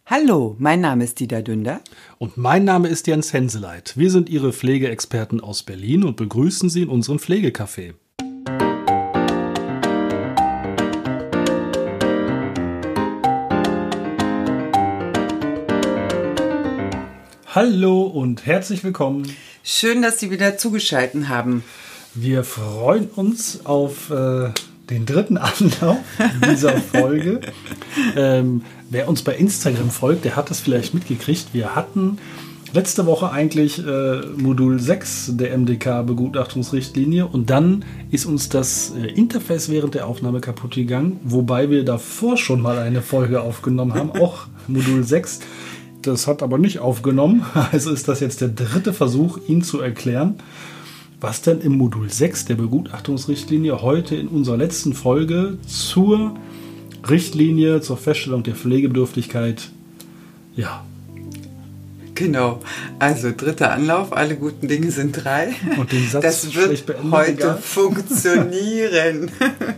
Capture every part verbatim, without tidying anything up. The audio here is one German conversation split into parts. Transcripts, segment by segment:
Hallo, mein Name ist Dieter Dünder. Und mein Name ist Jens Henseleit. Wir sind Ihre Pflegeexperten aus Berlin und begrüßen Sie in unserem Pflegecafé. Hallo und herzlich willkommen. Schön, dass Sie wieder zugeschaltet haben. Wir freuen uns auf äh, den dritten Anlauf dieser Folge. ähm, wer uns bei Instagram folgt, der hat das vielleicht mitgekriegt. Wir hatten letzte Woche eigentlich äh, Modul sechs der M D K-Begutachtungsrichtlinie und dann ist uns das äh, Interface während der Aufnahme kaputt gegangen, wobei wir davor schon mal eine Folge aufgenommen haben, auch Modul sechs. Das hat aber nicht aufgenommen, also ist das jetzt der dritte Versuch, Ihnen zu erklären, was denn im Modul sechs der Begutachtungsrichtlinie heute in unserer letzten Folge zur Richtlinie zur Feststellung der Pflegebedürftigkeit, ja. Genau, also dritter Anlauf, alle guten Dinge sind drei. Und den Satz das wird beendet, heute egal. funktionieren.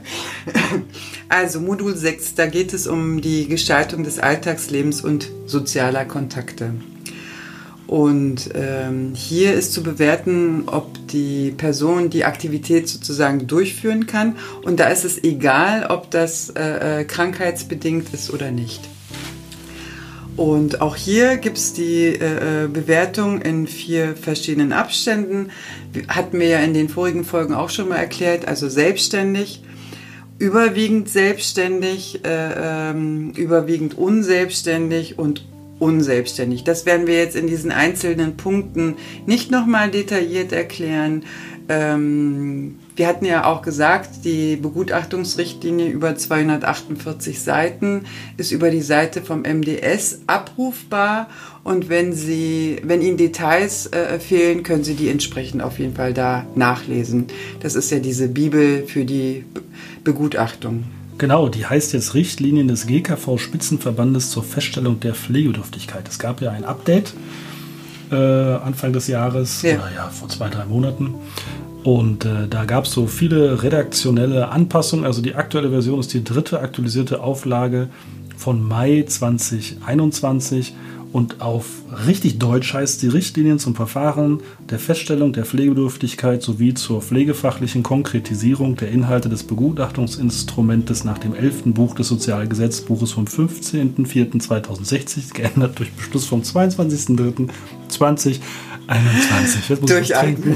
Also Modul sechs, da geht es um die Gestaltung des Alltagslebens und sozialer Kontakte. Und ähm, hier ist zu bewerten, ob die Person die Aktivität sozusagen durchführen kann. Und da ist es egal, ob das äh, krankheitsbedingt ist oder nicht. Und auch hier gibt es die äh, Bewertung in vier verschiedenen Abständen. Hatten wir ja in den vorigen Folgen auch schon mal erklärt. Also selbstständig, überwiegend selbstständig, äh, ähm, überwiegend unselbstständig und unselbstständig. Das werden wir jetzt in diesen einzelnen Punkten nicht nochmal detailliert erklären. Ähm, wir hatten ja auch gesagt, die Begutachtungsrichtlinie über zweihundertachtundvierzig Seiten ist über die Seite vom M D S abrufbar und wenn Sie, wenn Ihnen Details äh, fehlen, können Sie die entsprechend auf jeden Fall da nachlesen. Das ist ja diese Bibel für die Be- Begutachtung. Genau, die heißt jetzt Richtlinien des G K V-Spitzenverbandes zur Feststellung der Pflegebedürftigkeit. Es gab ja ein Update äh, Anfang des Jahres, ja. oder ja, vor zwei, drei Monaten. Und äh, da gab es so viele redaktionelle Anpassungen. Also die aktuelle Version ist die dritte aktualisierte Auflage von Mai zwanzig einundzwanzig. Und auf richtig Deutsch heißt die Richtlinien zum Verfahren der Feststellung der Pflegebedürftigkeit sowie zur pflegefachlichen Konkretisierung der Inhalte des Begutachtungsinstrumentes nach dem elften Buch des Sozialgesetzbuches vom fünfzehnten vierten zweitausendsechzig, geändert durch Beschluss vom zweiundzwanzigsten dritten zweitausendeinundzwanzig. Jetzt muss ich was trinken.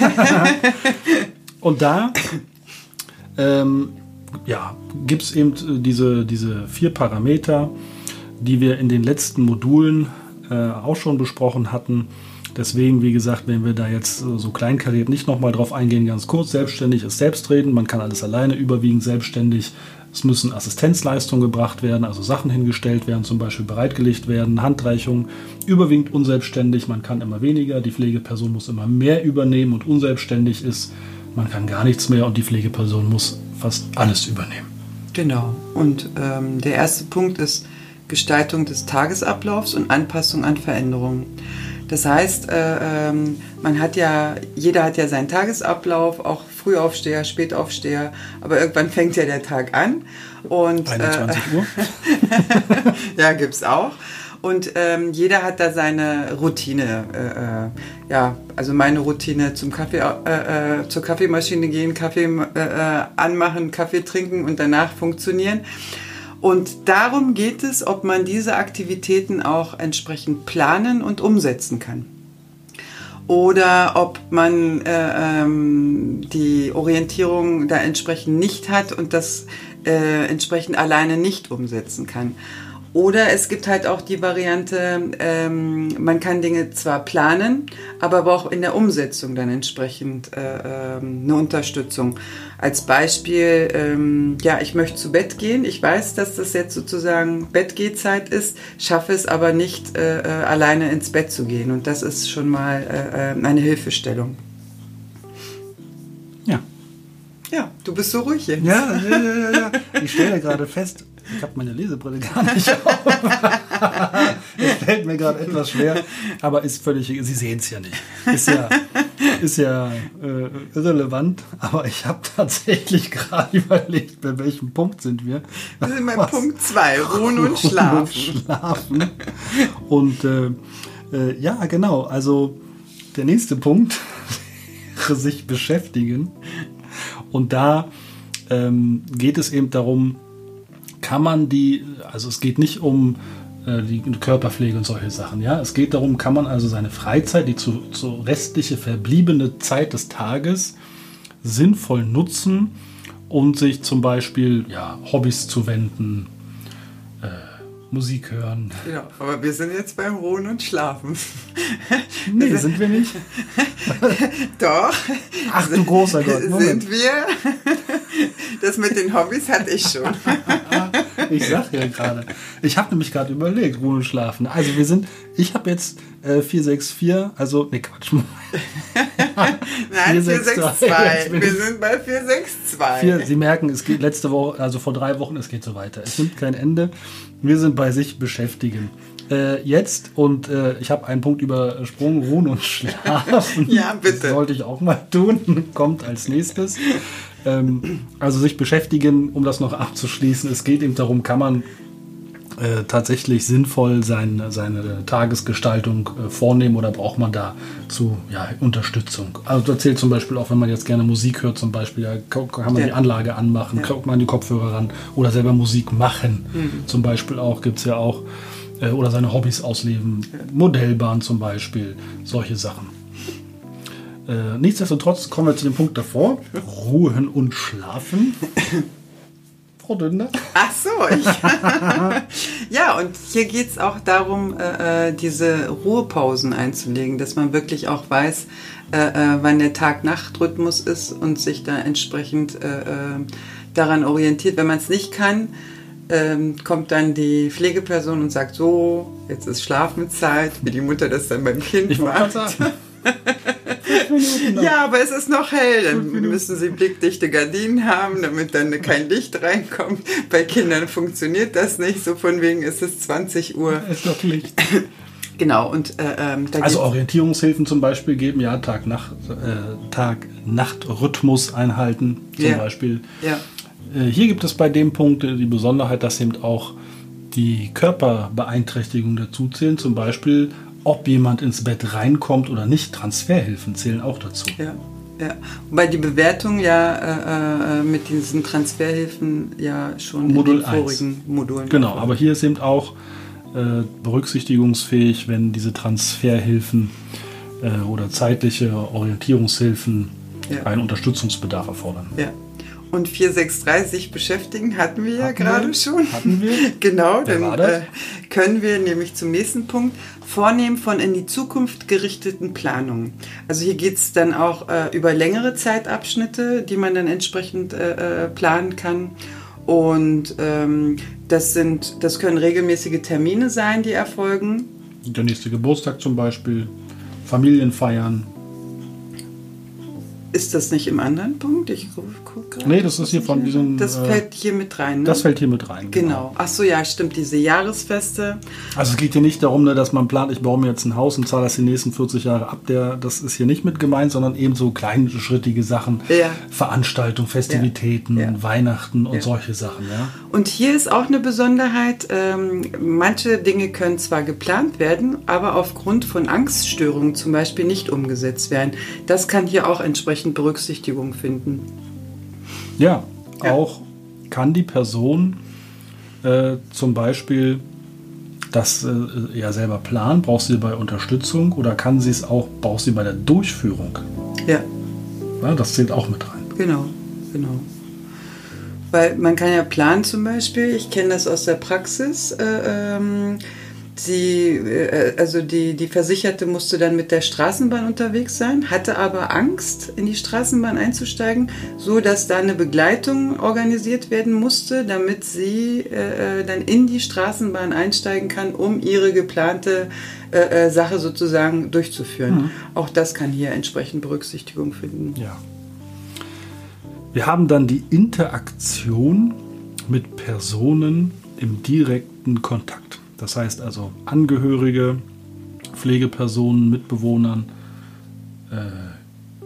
Und da ähm, ja, gibt es eben diese, diese vier Parameter, die wir in den letzten Modulen äh, auch schon besprochen hatten. Deswegen, wie gesagt, wenn wir da jetzt äh, so kleinkariert nicht nochmal drauf eingehen, ganz kurz, selbstständig ist Selbstreden, man kann alles alleine, überwiegend selbstständig. Es müssen Assistenzleistungen gebracht werden, also Sachen hingestellt werden, zum Beispiel bereitgelegt werden, Handreichung, überwiegend unselbstständig, man kann immer weniger, die Pflegeperson muss immer mehr übernehmen und unselbstständig ist, man kann gar nichts mehr und die Pflegeperson muss fast alles übernehmen. Genau, und ähm, der erste Punkt ist Gestaltung des Tagesablaufs und Anpassung an Veränderungen. Das heißt, äh, ähm, man hat ja, jeder hat ja seinen Tagesablauf, auch Frühaufsteher, Spätaufsteher, aber irgendwann fängt ja der Tag an. Und, einundzwanzig Uhr? Ja, gibt's auch. Und ähm, jeder hat da seine Routine. Äh, ja, also meine Routine zum Kaffee, äh, äh, zur Kaffeemaschine gehen, Kaffee äh, anmachen, Kaffee trinken und danach funktionieren. Und darum geht es, ob man diese Aktivitäten auch entsprechend planen und umsetzen kann. Oder ob man äh, ähm, die Orientierung da entsprechend nicht hat und das äh, entsprechend alleine nicht umsetzen kann. Oder es gibt halt auch die Variante, ähm, man kann Dinge zwar planen, aber auch in der Umsetzung dann entsprechend äh, ähm, eine Unterstützung. Als Beispiel, ähm, ja, ich möchte zu Bett gehen. Ich weiß, dass das jetzt sozusagen Bettgehzeit ist, schaffe es aber nicht, äh, äh, alleine ins Bett zu gehen. Und das ist schon mal äh, eine Hilfestellung. Ja. Ja, du bist so ruhig jetzt. Ja, ja, ja, ja, ja. Ich stelle gerade fest, ich habe meine Lesebrille gar nicht auf. Es fällt mir gerade etwas schwer, aber ist völlig, Sie sehen es ja nicht. Ist ja, ist ja äh, irrelevant, aber ich habe tatsächlich gerade überlegt, bei welchem Punkt sind wir. Wir sind bei Was? Punkt zwei, Ruhen und Schlafen. Und, schlafen. und äh, äh, ja, genau, also der nächste Punkt, sich beschäftigen. Und da ähm, geht es eben darum, kann man die, also es geht nicht um äh, die Körperpflege und solche Sachen, ja. Es geht darum, kann man also seine Freizeit, die zu, zu restliche verbliebene Zeit des Tages sinnvoll nutzen und sich zum Beispiel ja, Hobbys zuwenden, äh, Musik hören. Ja, aber wir sind jetzt beim Ruhen und Schlafen. Nee, sind wir nicht? Doch. Ach du großer Gott, Moment. Sind wir? Das mit den Hobbys hatte ich schon. Ich sag ja gerade. Ich habe nämlich gerade überlegt, Ruhen und Schlafen. Also wir sind, ich habe jetzt äh, vier sechs vier, also, ne Quatsch. Nein, vier sechs zwei. Wir sind bei vier sechs zwei. Sie merken, es geht letzte Woche, also vor drei Wochen, es geht so weiter. Es nimmt kein Ende. Wir sind bei sich beschäftigen. Äh, jetzt, und äh, ich habe einen Punkt übersprungen, Ruhen und Schlafen. Ja, bitte. Das sollte ich auch mal tun. Kommt als nächstes. Ähm, also sich beschäftigen, um das noch abzuschließen. Es geht eben darum, kann man äh, tatsächlich sinnvoll sein, seine Tagesgestaltung äh, vornehmen oder braucht man dazu ja, Unterstützung? Also da zählt zum Beispiel auch, wenn man jetzt gerne Musik hört, zum Beispiel, ja, kann man ja. die Anlage anmachen, ja. Kann man die Kopfhörer ran oder selber Musik machen. Mhm. Zum Beispiel auch, gibt es ja auch, äh, oder seine Hobbys ausleben, ja. Modellbahn zum Beispiel, solche Sachen. Äh, nichtsdestotrotz kommen wir zu dem Punkt davor, Ruhen und Schlafen. Frau Dünder. Ach so, ich. Ja, und hier geht es auch darum, äh, diese Ruhepausen einzulegen, dass man wirklich auch weiß, äh, wann der Tag-Nacht-Rhythmus ist und sich da entsprechend äh, daran orientiert. Wenn man es nicht kann, ähm, kommt dann die Pflegeperson und sagt, so, jetzt ist Schlafenszeit, wie die Mutter das dann beim Kind ich macht. Ja, aber es ist noch hell, dann müssen sie blickdichte Gardinen haben, damit dann kein Licht reinkommt. Bei Kindern funktioniert das nicht, so von wegen ist es zwanzig Uhr. Es ist noch Licht. Genau. Und, äh, ähm, da also Orientierungshilfen zum Beispiel geben, ja, Tag-Nacht, äh, Tag-Nacht-Rhythmus einhalten zum ja. Beispiel. Ja. Äh, hier gibt es bei dem Punkt die Besonderheit, dass eben auch die Körperbeeinträchtigungen dazu zählen, zum Beispiel ob jemand ins Bett reinkommt oder nicht. Transferhilfen zählen auch dazu. Ja, ja. Wobei die Bewertung ja äh, mit diesen Transferhilfen ja schon Modul in den vorigen Modulen. Genau, aber hier ist eben auch äh, berücksichtigungsfähig, wenn diese Transferhilfen äh, oder zeitliche Orientierungshilfen ja. einen Unterstützungsbedarf erfordern. Ja. Und vier sechs drei sich beschäftigen hatten wir ja gerade schon. Hatten wir? Genau, dann äh, können wir nämlich zum nächsten Punkt vornehmen von in die Zukunft gerichteten Planungen. Also hier geht es dann auch äh, über längere Zeitabschnitte, die man dann entsprechend äh, planen kann. Und ähm, das sind, das können regelmäßige Termine sein, die erfolgen. Der nächste Geburtstag zum Beispiel, Familienfeiern. Ist das nicht im anderen Punkt? Ich gucke gerade. Nee, das ist hier von diesem... Das fällt hier mit rein, ne? Das fällt hier mit rein, genau. genau. Ach so, ja, stimmt, diese Jahresfeste. Also es geht hier nicht darum, ne, dass man plant, ich baue mir jetzt ein Haus und zahle das die nächsten vierzig Jahre ab. Der, das ist hier nicht mit gemeint, sondern eben so kleinschrittige Sachen. Ja. Veranstaltungen, Festivitäten, ja. Ja. Weihnachten und ja. solche Sachen. Ja. Und hier ist auch eine Besonderheit. Ähm, manche Dinge können zwar geplant werden, aber aufgrund von Angststörungen zum Beispiel nicht umgesetzt werden. Das kann hier auch entsprechend Berücksichtigung finden. Ja, ja, auch kann die Person äh, zum Beispiel das äh, ja selber planen, braucht sie bei Unterstützung oder kann sie es auch, braucht sie bei der Durchführung. Ja. Ja, das zählt auch mit rein. Genau, genau. Weil man kann ja planen zum Beispiel, ich kenne das aus der Praxis, äh, ähm, Sie, also die, die Versicherte musste dann mit der Straßenbahn unterwegs sein, hatte aber Angst, in die Straßenbahn einzusteigen, so dass da eine Begleitung organisiert werden musste, damit sie äh, dann in die Straßenbahn einsteigen kann, um ihre geplante äh, Sache sozusagen durchzuführen. Mhm. Auch das kann hier entsprechend Berücksichtigung finden. Ja. Wir haben dann die Interaktion mit Personen im direkten Kontakt. Das heißt also Angehörige, Pflegepersonen, Mitbewohnern, äh,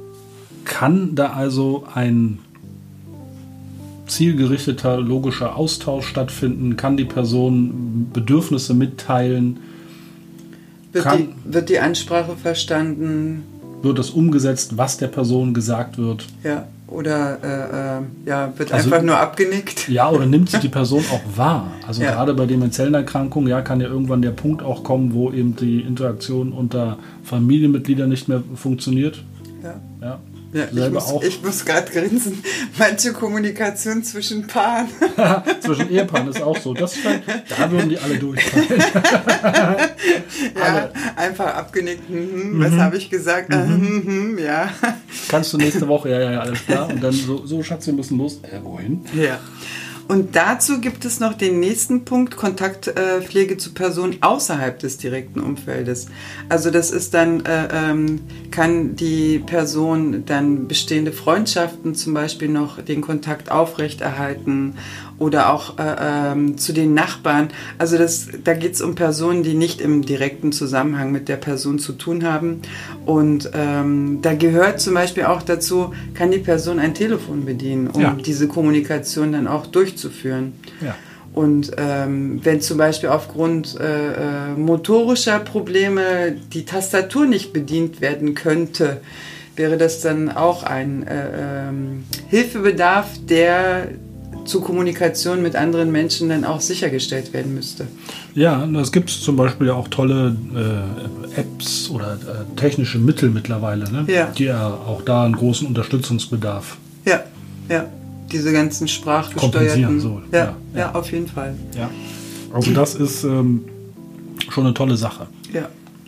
kann da also ein zielgerichteter, logischer Austausch stattfinden? Kann die Person Bedürfnisse mitteilen? Wird, Kann, die, wird die Ansprache verstanden? Wird das umgesetzt, was der Person gesagt wird? Ja, oder äh, äh, ja, wird Also- einfach nur abgenickt? Ja, oder nimmt sich die Person auch wahr? Also Ja. gerade bei demenziellen Erkrankungen, ja, kann ja irgendwann der Punkt auch kommen, wo eben die Interaktion unter Familienmitgliedern nicht mehr funktioniert. Ja. Ja, Ja, ich selber muss, auch. ich muss gerade grinsen. Manche Kommunikation zwischen Paaren. Zwischen Ehepaaren ist auch so. Das, da würden die alle durchfallen. Ja, einfach abgenickt. Mhm, was habe ich gesagt? Mhm. Mhm, ja. Kannst du nächste Woche, ja, ja, ja, alles klar. Und dann so, so Schatz, wir müssen los. Äh, wohin? Ja. Und dazu gibt es noch den nächsten Punkt, Kontaktpflege zu Personen außerhalb des direkten Umfeldes. Also das ist dann, äh, ähm, kann die Person dann bestehende Freundschaften zum Beispiel noch den Kontakt aufrechterhalten oder auch äh, ähm, zu den Nachbarn. Also das, da geht es um Personen, die nicht im direkten Zusammenhang mit der Person zu tun haben. Und ähm, da gehört zum Beispiel auch dazu, kann die Person ein Telefon bedienen, um Ja. diese Kommunikation dann auch durchzuführen. Ja. Und ähm, wenn zum Beispiel aufgrund äh, äh, motorischer Probleme die Tastatur nicht bedient werden könnte, wäre das dann auch ein äh, ähm, Hilfebedarf, der zur Kommunikation mit anderen Menschen dann auch sichergestellt werden müsste. Ja, es gibt zum Beispiel ja auch tolle äh, Apps oder äh, technische Mittel mittlerweile, ne? Ja. Die ja auch da einen großen Unterstützungsbedarf. Ja, ja, diese ganzen sprachgesteuerten. Kompensieren, so. Ja, Ja, ja, ja. auf jeden Fall. Ja. Also das ist ähm, schon eine tolle Sache. Ja.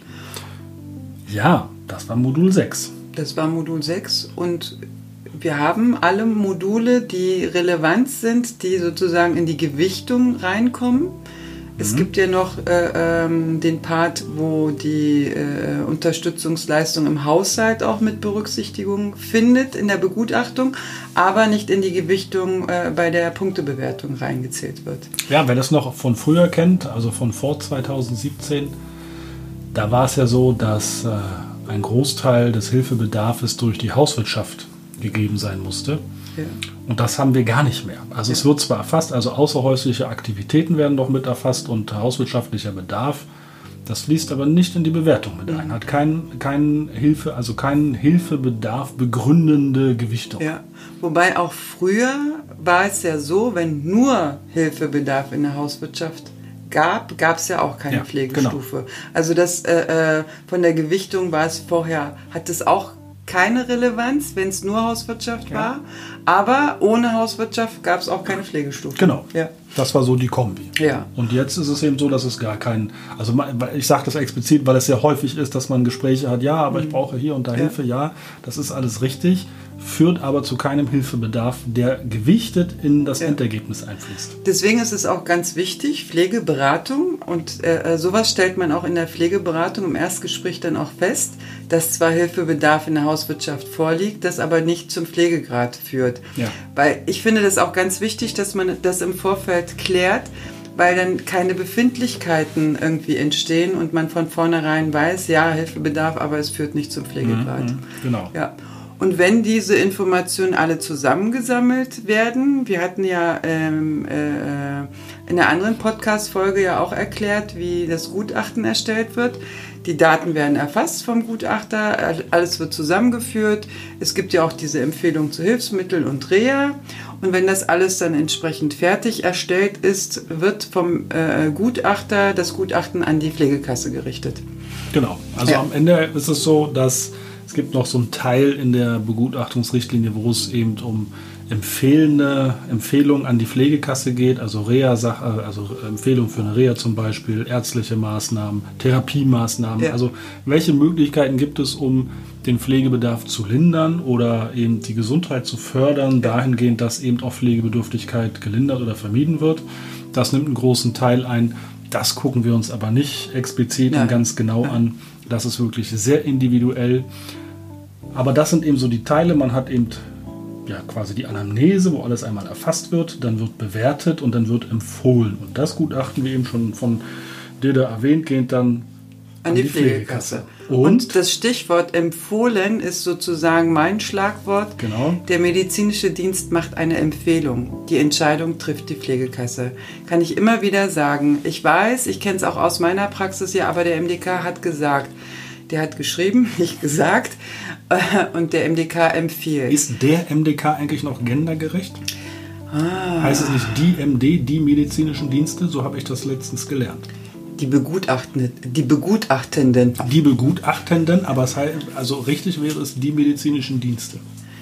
Ja, das war Modul sechs. Das war Modul sechs und wir haben alle Module, die relevant sind, die sozusagen in die Gewichtung reinkommen. Es gibt ja noch äh, ähm, den Part, wo die äh, Unterstützungsleistung im Haushalt auch mit Berücksichtigung findet in der Begutachtung, aber nicht in die Gewichtung äh, bei der Punktebewertung reingezählt wird. Ja, wer das noch von früher kennt, also von vor zweitausendsiebzehn, da war es ja so, dass äh, ein Großteil des Hilfebedarfs durch die Hauswirtschaft gegeben sein musste. Ja. Und das haben wir gar nicht mehr. Also es wird zwar erfasst, also außerhäusliche Aktivitäten werden doch mit erfasst und hauswirtschaftlicher Bedarf. Das fließt aber nicht in die Bewertung mit ein. Hat keinen kein Hilfe, also keinen Hilfebedarf begründende Gewichtung. Ja, wobei auch früher war es ja so, wenn nur Hilfebedarf in der Hauswirtschaft gab, gab es ja auch keine Ja, Pflegestufe. genau. Also das äh, äh, von der Gewichtung war es vorher, hat es auch keine Relevanz, wenn es nur Hauswirtschaft Ja. war, aber ohne Hauswirtschaft gab es auch keine Pflegestufe. Genau. Ja. Das war so die Kombi. Ja. Und jetzt ist es eben so, dass es gar keinen, also man- ich sage das explizit, weil es sehr häufig ist, dass man Gespräche hat, ja, aber ich brauche hier und da Ja. Hilfe, ja, das ist alles richtig, führt aber zu keinem Hilfebedarf, der gewichtet in das Ja. Endergebnis einfließt. Deswegen ist es auch ganz wichtig, Pflegeberatung, und äh, sowas stellt man auch in der Pflegeberatung im Erstgespräch dann auch fest, dass zwar Hilfebedarf in der Hauswirtschaft vorliegt, das aber nicht zum Pflegegrad führt. Ja. Weil ich finde das auch ganz wichtig, dass man das im Vorfeld klärt, weil dann keine Befindlichkeiten irgendwie entstehen und man von vornherein weiß, ja, Hilfebedarf, aber es führt nicht zum Pflegegrad. Mhm, genau. Ja. Und wenn diese Informationen alle zusammengesammelt werden, wir hatten ja ähm, äh, in einer anderen Podcast-Folge ja auch erklärt, wie das Gutachten erstellt wird. Die Daten werden erfasst vom Gutachter, alles wird zusammengeführt. Es gibt ja auch diese Empfehlung zu Hilfsmitteln und Reha. Und wenn das alles dann entsprechend fertig erstellt ist, wird vom äh, Gutachter das Gutachten an die Pflegekasse gerichtet. Genau. Also Ja. am Ende ist es so, dass es gibt noch so einen Teil in der Begutachtungsrichtlinie, wo es eben um empfehlende Empfehlungen an die Pflegekasse geht, also Reha-Sache, also Empfehlung für eine Reha zum Beispiel, ärztliche Maßnahmen, Therapiemaßnahmen. Ja. Also welche Möglichkeiten gibt es, um den Pflegebedarf zu lindern oder eben die Gesundheit zu fördern, dahingehend, dass eben auch Pflegebedürftigkeit gelindert oder vermieden wird. Das nimmt einen großen Teil ein. Das gucken wir uns aber nicht explizit Nein. und ganz genau an. Das ist wirklich sehr individuell. Aber das sind eben so die Teile. Man hat eben ja, quasi die Anamnese, wo alles einmal erfasst wird, dann wird bewertet und dann wird empfohlen. Und das Gutachten, wie eben schon von dir da erwähnt, geht dann An die, die Pflegekasse. Und? Und das Stichwort empfohlen ist sozusagen mein Schlagwort. Genau. Der medizinische Dienst macht eine Empfehlung. Die Entscheidung trifft die Pflegekasse. Kann ich immer wieder sagen. Ich weiß, ich kenne es auch aus meiner Praxis ja, aber der M D K hat gesagt. Der hat geschrieben, nicht gesagt. Und der M D K empfiehlt. Ist der M D K eigentlich noch gendergerecht? Ah. Heißt es nicht die M D, die medizinischen Dienste? So habe ich das letztens gelernt. Die Begutachtenden. Die Begutachtenden. Die Begutachtenden, aber es heißt, also richtig wäre es die medizinischen Dienste.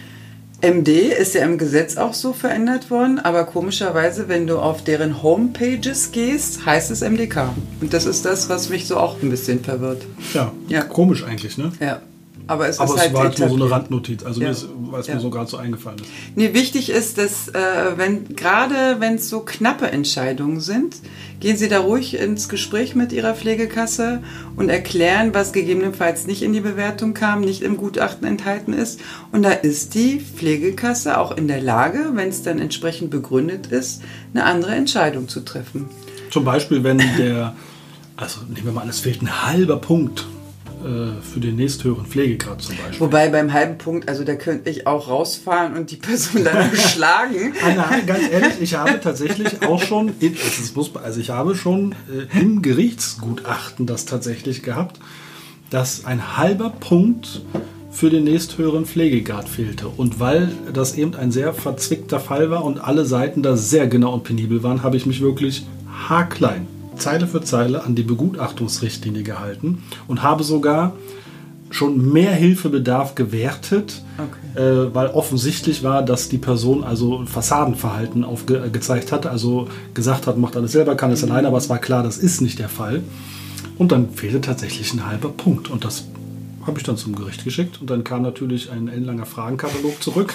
M D ist ja im Gesetz auch so verändert worden, aber komischerweise, wenn du auf deren Homepages gehst, heißt es M D K. Und das ist das, was mich so auch ein bisschen verwirrt. Ja, ja. Komisch eigentlich, ne? Ja. Aber es, Aber ist es halt war jetzt nur so eine Randnotiz, also ja. mir ist, weil es ja. mir so gerade so eingefallen ist. Nee, wichtig ist, dass äh, wenn gerade wenn es so knappe Entscheidungen sind, gehen Sie da ruhig ins Gespräch mit Ihrer Pflegekasse und erklären, was gegebenenfalls nicht in die Bewertung kam, nicht im Gutachten enthalten ist. Und da ist die Pflegekasse auch in der Lage, wenn es dann entsprechend begründet ist, eine andere Entscheidung zu treffen. Zum Beispiel, wenn der, also nehmen wir mal an, es fehlt ein halber Punkt für den nächsthöheren Pflegegrad zum Beispiel. Wobei beim halben Punkt, also da könnte ich auch rausfahren und die Person dann beschlagen. Ah, nein, ganz ehrlich, ich habe tatsächlich auch schon, also ich habe schon im Gerichtsgutachten das tatsächlich gehabt, dass ein halber Punkt für den nächsthöheren Pflegegrad fehlte. Und weil das eben ein sehr verzwickter Fall war und alle Seiten da sehr genau und penibel waren, habe ich mich wirklich haarklein Zeile für Zeile an die Begutachtungsrichtlinie gehalten und habe sogar schon mehr Hilfebedarf gewertet, okay. äh, weil offensichtlich war, dass die Person also Fassadenverhalten aufge- gezeigt hat, also gesagt hat, macht alles selber, kann es mhm. alleine, aber es war klar, das ist nicht der Fall. Und dann fehlte tatsächlich ein halber Punkt und das habe ich dann zum Gericht geschickt und dann kam natürlich ein ellenlanger Fragenkatalog zurück.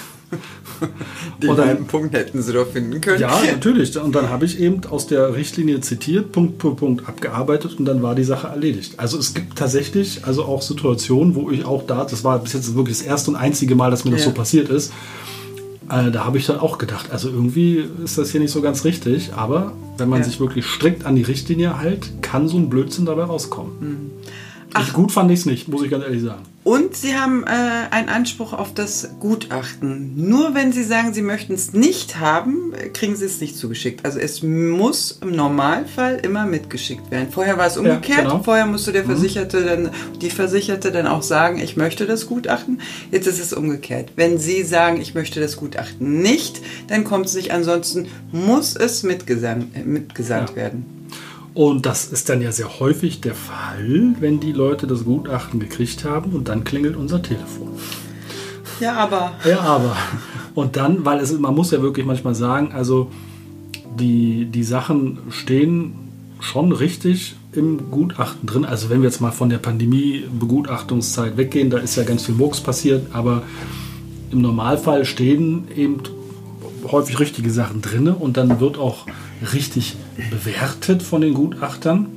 Den und dann, halben Punkt hätten Sie doch finden können. Ja, natürlich. Und dann habe ich eben aus der Richtlinie zitiert, Punkt für Punkt abgearbeitet und dann war die Sache erledigt. Also es gibt tatsächlich also auch Situationen, wo ich auch da, das war bis jetzt wirklich das erste und einzige Mal, dass mir das ja. so passiert ist, äh, da habe ich dann auch gedacht, also irgendwie ist das hier nicht so ganz richtig, aber wenn man ja. sich wirklich strikt an die Richtlinie hält, kann so ein Blödsinn dabei rauskommen. Mhm. Ach, gut fand ich es nicht, muss ich ganz ehrlich sagen. Und Sie haben äh, einen Anspruch auf das Gutachten. Nur wenn Sie sagen, Sie möchten es nicht haben, kriegen Sie es nicht zugeschickt. Also es muss im Normalfall immer mitgeschickt werden. Vorher war es umgekehrt. Ja, genau. Vorher musste der Versicherte dann, die Versicherte dann auch sagen, ich möchte das Gutachten. Jetzt ist es umgekehrt. Wenn Sie sagen, ich möchte das Gutachten nicht, dann kommt es nicht. Ansonsten muss es mitgesandt, äh, mitgesandt ja. werden. Und das ist dann ja sehr häufig der Fall, wenn die Leute das Gutachten gekriegt haben und dann klingelt unser Telefon. Ja, aber. Ja, aber. Und dann, weil es, man muss ja wirklich manchmal sagen, also die, die Sachen stehen schon richtig im Gutachten drin. Also wenn wir jetzt mal von der Pandemie-Begutachtungszeit weggehen, da ist ja ganz viel Murks passiert, aber im Normalfall stehen eben häufig richtige Sachen drin und dann wird auch richtig bewertet von den Gutachtern.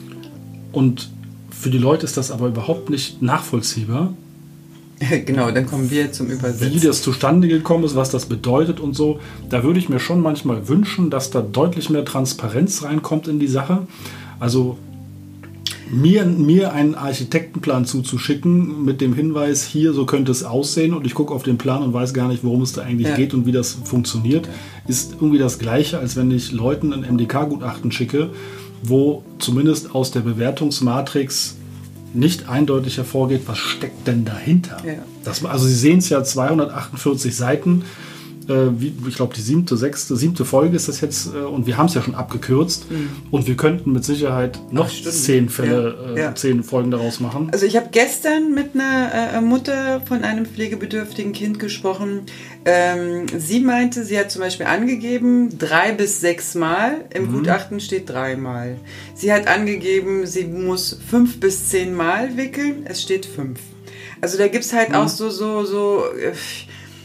Und für die Leute ist das aber überhaupt nicht nachvollziehbar. Genau, dann kommen wir zum Übersetzen. Wie das zustande gekommen ist, was das bedeutet und so. Da würde ich mir schon manchmal wünschen, dass da deutlich mehr Transparenz reinkommt in die Sache. Also mir, mir einen Architektenplan zuzuschicken mit dem Hinweis, hier, so könnte es aussehen und ich gucke auf den Plan und weiß gar nicht, worum es da eigentlich ja. geht und wie das funktioniert, ja. ist irgendwie das Gleiche, als wenn ich Leuten ein M D K-Gutachten schicke, wo zumindest aus der Bewertungsmatrix nicht eindeutig hervorgeht, was steckt denn dahinter. Ja. Das, also Sie sehen es ja, zweihundertachtundvierzig Seiten, wie, ich glaube die siebte, sechste, siebte Folge ist das jetzt und wir haben es ja schon abgekürzt mhm. und wir könnten mit Sicherheit noch zehn Fälle, ja. Äh, ja. zehn Folgen daraus machen. Also ich habe gestern mit einer äh, Mutter von einem pflegebedürftigen Kind gesprochen. Ähm, sie meinte, sie hat zum Beispiel angegeben, drei bis sechs Mal, im mhm. Gutachten steht dreimal. Sie hat angegeben, sie muss fünf bis zehn Mal wickeln, es steht fünf. Also da gibt es halt mhm. auch so, so, so... Äh,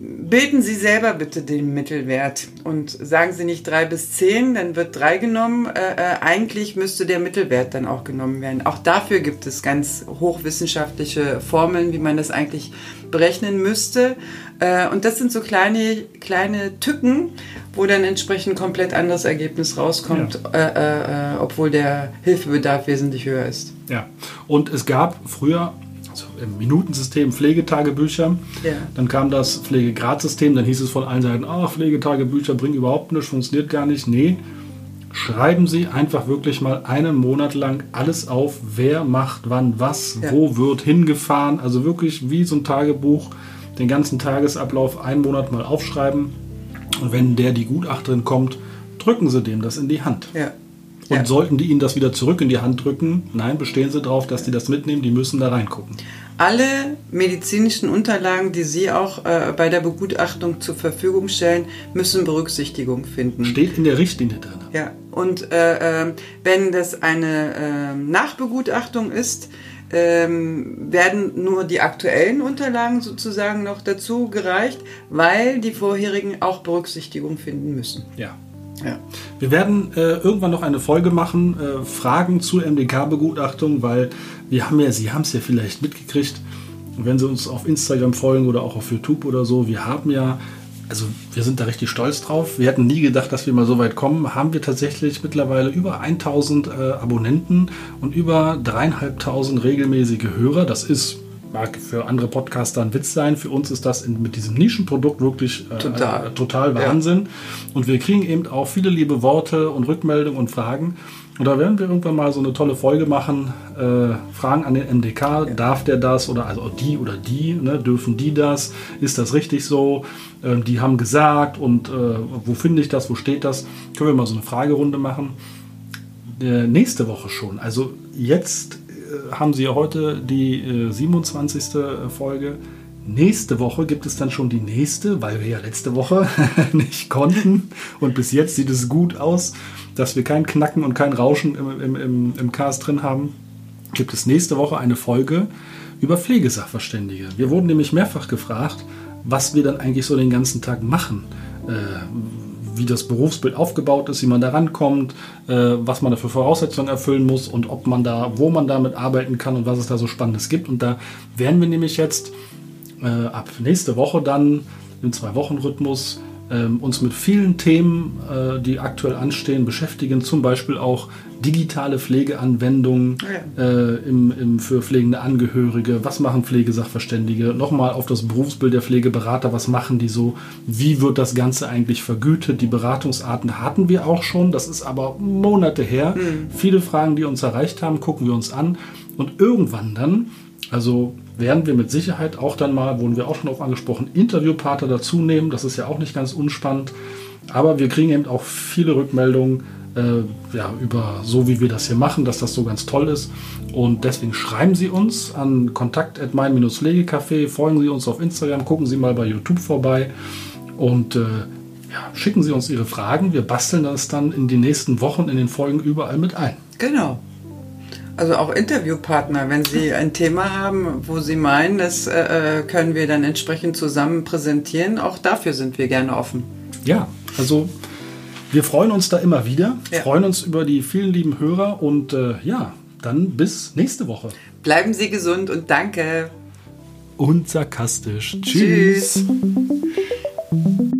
bilden Sie selber bitte den Mittelwert und sagen Sie nicht drei bis zehn, dann wird drei genommen. Äh, äh, eigentlich müsste der Mittelwert dann auch genommen werden. Auch dafür gibt es ganz hochwissenschaftliche Formeln, wie man das eigentlich berechnen müsste. Äh, und das sind so kleine, kleine Tücken, wo dann entsprechend komplett anderes Ergebnis rauskommt, ja. äh, äh, obwohl der Hilfebedarf wesentlich höher ist. Ja, und es gab früher... Also im Minutensystem Pflegetagebücher, ja. Dann kam das Pflegegradsystem, dann hieß es von allen Seiten, ach, Pflegetagebücher bringen überhaupt nichts, funktioniert gar nicht. Nee, schreiben Sie einfach wirklich mal einen Monat lang alles auf, wer macht wann was, ja. Wo wird hingefahren, also wirklich wie so ein Tagebuch, den ganzen Tagesablauf einen Monat mal aufschreiben und wenn der, die Gutachterin kommt, drücken Sie dem das in die Hand. Ja. Und ja. Sollten die Ihnen das wieder zurück in die Hand drücken, nein, bestehen Sie darauf, dass die das mitnehmen, die müssen da reingucken. Alle medizinischen Unterlagen, die Sie auch äh, bei der Begutachtung zur Verfügung stellen, müssen Berücksichtigung finden. Steht in der Richtlinie drin. Ja, und äh, äh, wenn das eine äh, Nachbegutachtung ist, äh, werden nur die aktuellen Unterlagen sozusagen noch dazu gereicht, weil die vorherigen auch Berücksichtigung finden müssen. Ja. Ja. Wir werden äh, irgendwann noch eine Folge machen, äh, Fragen zur M D K-Begutachtung, weil wir haben ja, Sie haben es ja vielleicht mitgekriegt, wenn Sie uns auf Instagram folgen oder auch auf YouTube oder so, wir haben ja, also wir sind da richtig stolz drauf, wir hätten nie gedacht, dass wir mal so weit kommen, haben wir tatsächlich mittlerweile über tausend äh, Abonnenten und über dreieinhalbtausend regelmäßige Hörer, das ist... Mag für andere Podcaster ein Witz sein. Für uns ist das in, mit diesem Nischenprodukt wirklich äh, total. Äh, total Wahnsinn. Ja. Und wir kriegen eben auch viele liebe Worte und Rückmeldungen und Fragen. Und da werden wir irgendwann mal so eine tolle Folge machen. Äh, Fragen an den M D K. Ja. Darf der das? Oder also die oder die, ne? Dürfen die das? Ist das richtig so? Ähm, die haben gesagt. Und äh, wo finde ich das? Wo steht das? Können wir mal so eine Fragerunde machen. Äh, nächste Woche schon. Also jetzt haben Sie ja heute die äh, siebenundzwanzigste Folge. Nächste Woche gibt es dann schon die nächste, weil wir ja letzte Woche nicht konnten. Und bis jetzt sieht es gut aus, dass wir kein Knacken und kein Rauschen im, im, im, im Cast drin haben. Gibt es nächste Woche eine Folge über Pflegesachverständige. Wir wurden nämlich mehrfach gefragt, was wir dann eigentlich so den ganzen Tag machen. Äh, wie das Berufsbild aufgebaut ist, wie man da rankommt, äh, was man da für Voraussetzungen erfüllen muss und ob man da, wo man damit arbeiten kann und was es da so Spannendes gibt. Und da werden wir nämlich jetzt äh, ab nächste Woche dann im Zwei-Wochen-Rhythmus äh, uns mit vielen Themen, äh, die aktuell anstehen, beschäftigen. Zum Beispiel auch digitale Pflegeanwendungen ja. äh, im, im, für pflegende Angehörige. Was machen Pflegesachverständige? Nochmal auf das Berufsbild der Pflegeberater. Was machen die so? Wie wird das Ganze eigentlich vergütet? Die Beratungsarten hatten wir auch schon. Das ist aber Monate her. Mhm. Viele Fragen, die uns erreicht haben, gucken wir uns an. Und irgendwann dann, also werden wir mit Sicherheit auch dann mal, wurden wir auch schon auf angesprochen, Interviewpartner dazu nehmen. Das ist ja auch nicht ganz unspannend. Aber wir kriegen eben auch viele Rückmeldungen, Äh, ja, über so wie wir das hier machen, dass das so ganz toll ist. Und deswegen schreiben Sie uns an kontakt at mein Pflegecafé, folgen Sie uns auf Instagram, gucken Sie mal bei YouTube vorbei und äh, ja, schicken Sie uns Ihre Fragen. Wir basteln das dann in den nächsten Wochen in den Folgen überall mit ein. Genau. Also auch Interviewpartner, wenn Sie ein Thema haben, wo Sie meinen, das äh, können wir dann entsprechend zusammen präsentieren, auch dafür sind wir gerne offen. Ja, also wir freuen uns da immer wieder, ja. freuen uns über die vielen lieben Hörer und äh, ja, dann bis nächste Woche. Bleiben Sie gesund und danke. Und sarkastisch. Tschüss. Tschüss.